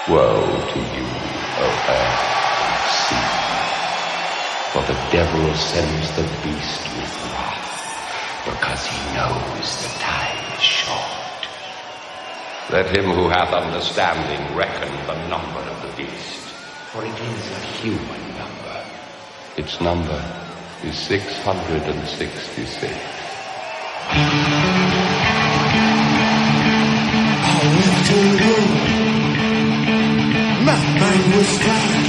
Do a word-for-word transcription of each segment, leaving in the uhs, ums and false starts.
Woe to you, O earth and sea, for the devil sends the beast with wrath, because he knows the time is short. Let him who hath understanding reckon the number of the beast, for it is a human number. Its number is six hundred sixty-six. I went to the room. My mind was gone.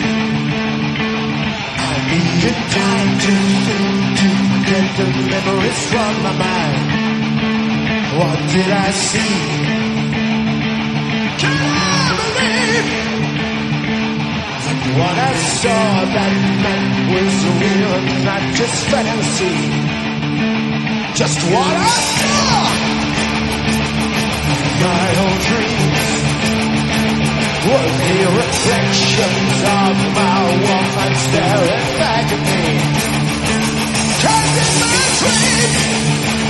I needed time to think, to get the memories from my mind. What did I see? Can I believe that what I saw that night was real, not just fantasy? Just what I saw, my own dreams, were the reflections of my woman staring back at me. 'Cause in my dreams